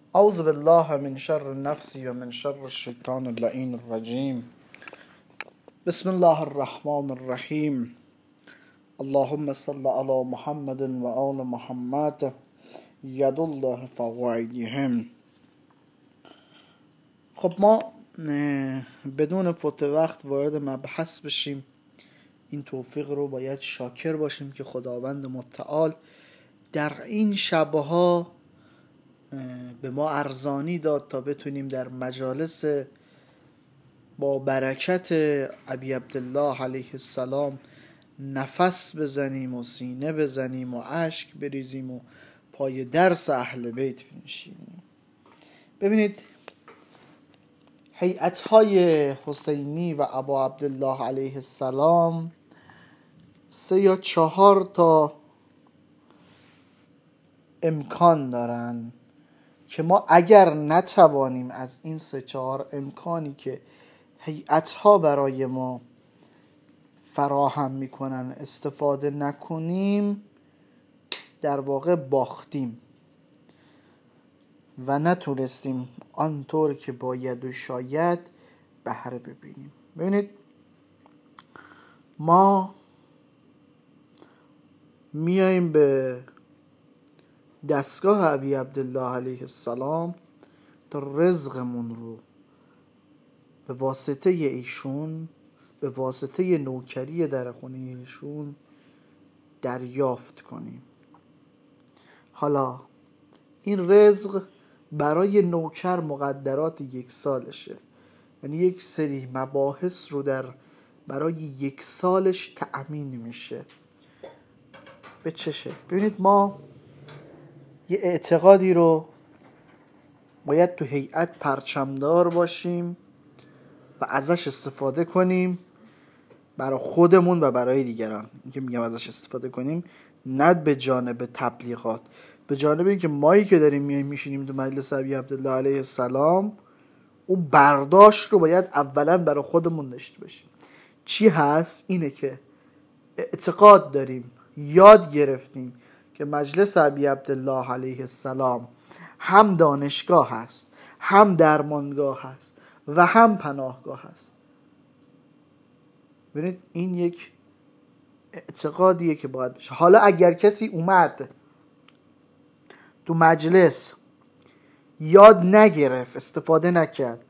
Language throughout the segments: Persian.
اعوذ بالله من شر النفس و من شر الشیطان اللعین الرجیم. بسم الله الرحمن الرحیم. اللهم صل علی محمد و آل محمد ید الله فوق ایدیهم. خب ما بدون فوت وقت وارد مبحث بشیم. این توفیق رو باید شاکر باشیم که خداوند متعال در این شبها به ما ارزانی داد تا بتونیم در مجالس با برکت ابی عبدالله علیه السلام نفس بزنیم و سینه بزنیم و اشک بریزیم و پای درس اهل بیت بنشینیم. ببینید هیئت‌های حسینی و ابا عبدالله علیه السلام 3 یا 4 تا امکان دارن که ما اگر نتوانیم از این 3-4 امکانی که هیئت‌ها برای ما فراهم میکنن استفاده نکنیم، در واقع باختیم و نتونستیم آنطور که باید و شاید بهره ببینیم. ببینید ما میایم به دستگاه ابی عبدالله علیه السلام تا رزقمون رو به واسطه ایشون، به واسطه نوکری در خونه ایشون دریافت کنیم. حالا این رزق برای نوکر مقدرات 1 سالشه، یعنی یک سری مباحث رو برای 1 سالش تأمین میشه. به چه شکل؟ ببینید ما یه اعتقادی رو باید تو هیئت پرچمدار باشیم و ازش استفاده کنیم برای خودمون و برای دیگران. این که میگم ازش استفاده کنیم نه به جانب تبلیغات، به جانب این که مایی که داریم میشینیم تو مجلس ابی عبدالله علیه السلام اون برداشت رو باید اولا برای خودمون داشته باشیم. چی هست؟ اینه که اعتقاد داریم، یاد گرفتیم که مجلس ابی عبدالله علیه السلام هم دانشگاه هست، هم درمانگاه هست و هم پناهگاه هست. ببینید این یک اعتقادیه که باید بشه. حالا اگر کسی اومد تو مجلس یاد نگرفت، استفاده نکرد،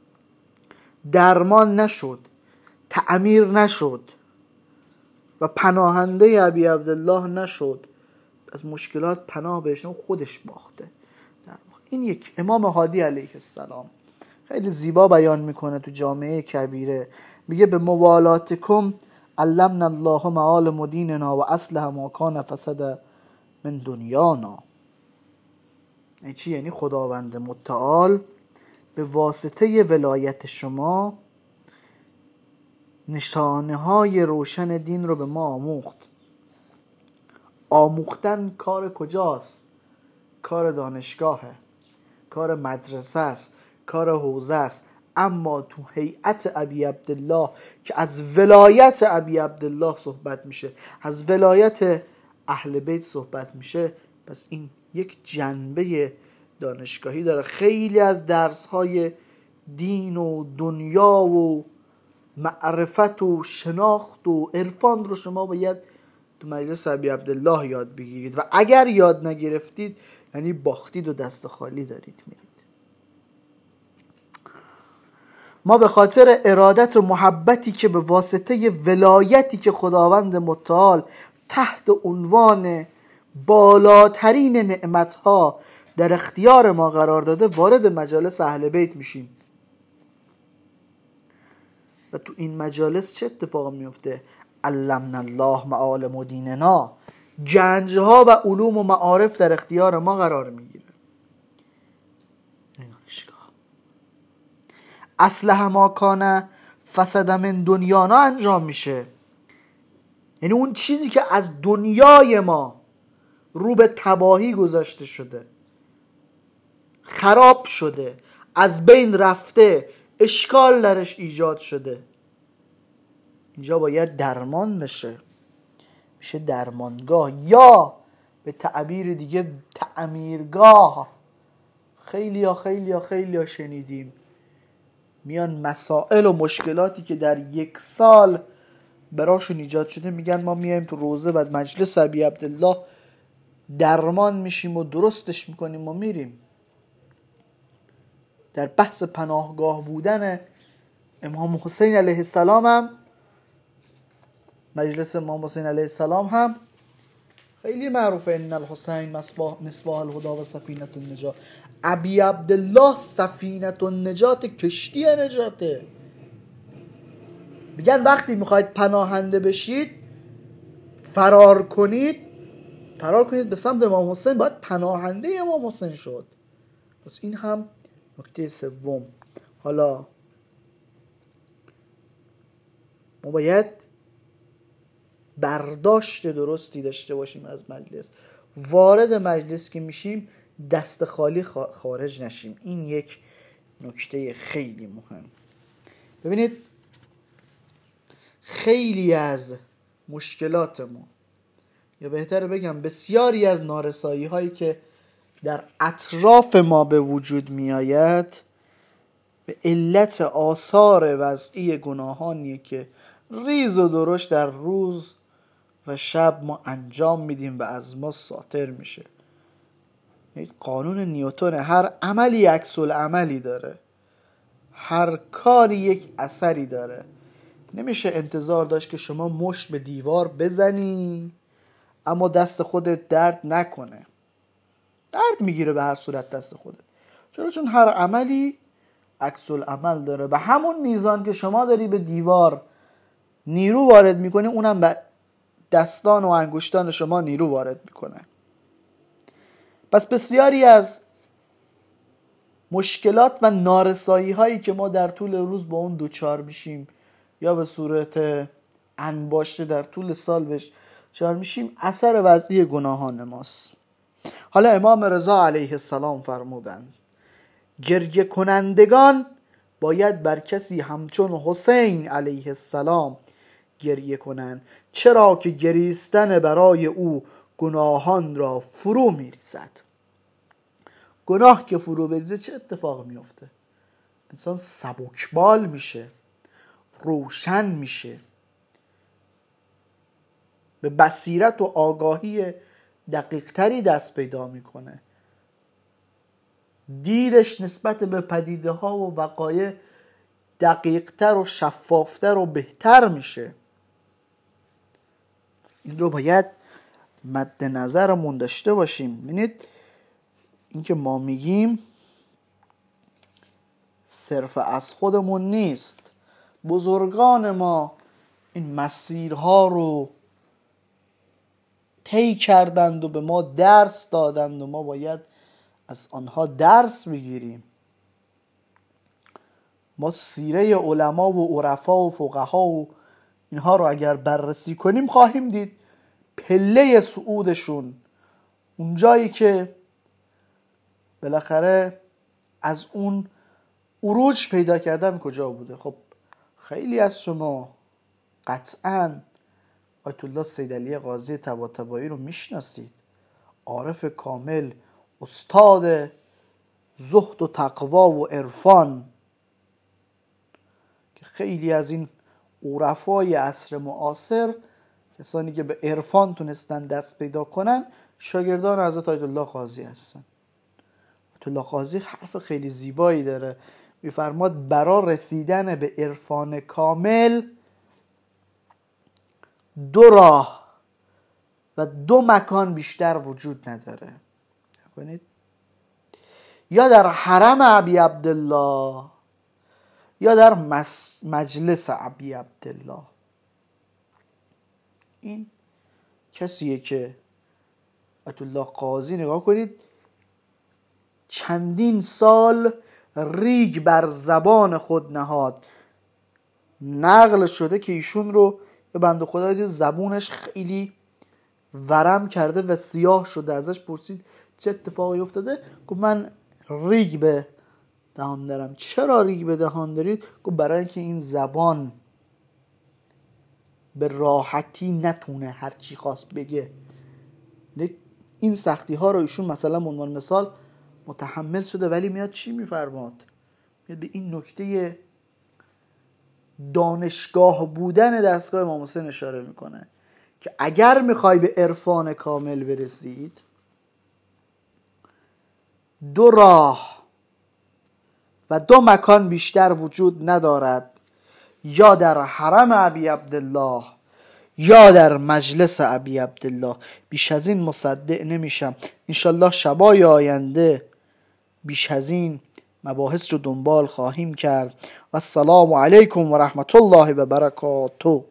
درمان نشد، تعمیر نشد و پناهنده ابی عبدالله نشد، از مشکلات پناه بهش خودش باخته. این یک امام هادی علیه السلام خیلی زیبا بیان میکنه تو جامعه کبیره. میگه به موالاتکم علمنا الله معالم دیننا و اصلح ما کان فسد من دنیانا. این چی؟ یعنی خداوند متعال به واسطه ولایت شما نشانه های روشن دین رو به ما آموخت. آموختن کار کجاست؟ کار دانشگاهه، کار مدرسه است، کار حوزه است. اما تو هیئت ابی عبدالله که از ولایت ابی عبدالله صحبت میشه، از ولایت اهل بیت صحبت میشه، پس این یک جنبه دانشگاهی داره. خیلی از درس‌های دین و دنیا و معرفت و شناخت و عرفان رو شما باید تو مجلس ابی عبدالله یاد بگیرید و اگر یاد نگرفتید یعنی باختید و دست خالی دارید میرید. ما به خاطر ارادت و محبتی که به واسطه ولایتی که خداوند متعال تحت عنوان بالاترین نعمتها در اختیار ما قرار داده وارد مجالس اهل بیت میشیم و تو این مجالس چه اتفاق میفته؟ علمنا الله معالم دیننا، گنجها و علوم و معارف در اختیار ما قرار میگیره. اصلح ما کان فسد من دنیانا انجام میشه. یعنی اون چیزی که از دنیای ما رو به تباهی گذاشته شده، خراب شده، از بین رفته، اشکال درش ایجاد شده، اینجا باید درمان بشه، میشه درمانگاه یا به تعبیر دیگه تعمیرگاه. خیلی شنیدیم میان مسائل و مشکلاتی که در یک سال براشون ایجاد شده میگن ما میایم تو روزه و مجلس ابی عبدالله درمان میشیم و درستش میکنیم و میریم. در بحث پناهگاه بودن امام حسین علیه السلام هم، مجلس امام حسین علیه السلام هم خیلی معروفه. ان الحسین مصباح الهدی و سفینة النجات. ابی عبدالله سفینة النجات، کشتی نجاته. میگن وقتی میخواید پناهنده بشید، فرار کنید به سمت امام حسین، باید پناهنده امام حسین شد. پس این هم نکته سوم. حالا ما باید برداشت درستی داشته باشیم از مجلس. وارد مجلس که میشیم دست خالی خارج نشیم. این یک نکته خیلی مهم. ببینید خیلی از مشکلات ما، یا بهتره بگم بسیاری از نارسایی هایی که در اطراف ما به وجود می آید به علت آثار وضعی گناهانیه که ریز و درشت در روز و شب ما انجام میدیم و از ما ساتر میشه. قانون نیوتن، هر عملی عکس العملی داره، هر کاری یک اثری داره. نمیشه انتظار داشت که شما مشت به دیوار بزنی اما دست خودت درد نکنه. درد میگیره به هر صورت دست خودت. چون هر عملی عکس العمل داره. به همون میزان که شما داری به دیوار نیرو وارد میکنی، اونم به دستان و انگشتان شما نیرو وارد میکنه. پس بسیاری از مشکلات و نارسایی هایی که ما در طول روز با اون دوچار میشیم یا به صورت انباشته در طول سال بهش دوچار میشیم، اثر وضعی گناهان ماست. حالا امام رضا علیه السلام فرمودند گریه کنندگان باید بر کسی همچون حسین علیه السلام گریه کنند، چرا که گریستن برای او گناهان را فرو میریزد. گناه که فرو بریزه چه اتفاق میفته؟ انسان سبکبال میشه، روشن میشه، به بصیرت و آگاهی دقیق تری دست پیدا میکنه، دیدش نسبت به پدیده ها و وقایع دقیق تر و شفافتر و بهتر میشه. این رو باید مد نظرمون داشته باشیم. ببینید این که ما میگیم صرف از خودمون نیست. بزرگان ما این مسیرها رو طی کردند و به ما درس دادند و ما باید از آنها درس بگیریم. ما سیره علما و عرفا و فقها و اینها رو اگر بررسی کنیم خواهیم دید پله صعودشون، اون جایی که بالاخره از اون عروج پیدا کردن کجا بوده. خب خیلی از شما قطعاً آیت الله سید علی قاضی طباطبایی رو میشناسید. عارف کامل، استاد زهد و تقوا و عرفان، که خیلی از این عرفای عصر معاصر، کسانی که به عرفان تونستن دست پیدا کنن، شاگردان حضرت آیت الله قاضی هستن. آیت الله قاضی حرف خیلی زیبایی داره، میفرماد برای رسیدن به عرفان کامل دو راه و دو مکان بیشتر وجود نداره. کنید یا در حرم ابی عبدالله یا در مجلس ابی عبدالله. این کسیه که آیت الله قاضی، نگاه کنید، چندین سال ریگ بر زبان خود نهاد. نقل شده که ایشون رو یه بنده خدا دید زبونش خیلی ورم کرده و سیاه شده. ازش پرسید چه اتفاقی افتاده؟ گفت من ریگ به دهان دارم. چرا ریگ به دهان دارید؟ گفت برای اینکه این زبان به راحتی نتونه هر چی خواست بگه. این سختی ها رو ایشون مثلا عنوان مثال متحمل شده، ولی میاد چی میفرماد؟ میاد به این نکته دانشگاه بودن دستگاه امام حسین اشاره میکنه که اگر میخوای به عرفان کامل برسید، 2 راه و 2 مکان بیشتر وجود ندارد، یا در حرم ابی عبدالله یا در مجلس ابی عبدالله. بیش از این مصدق نمیشم. انشالله شبای آینده بیش از این مباحث رو دنبال خواهیم کرد. و السلام علیکم و رحمت الله و برکاته.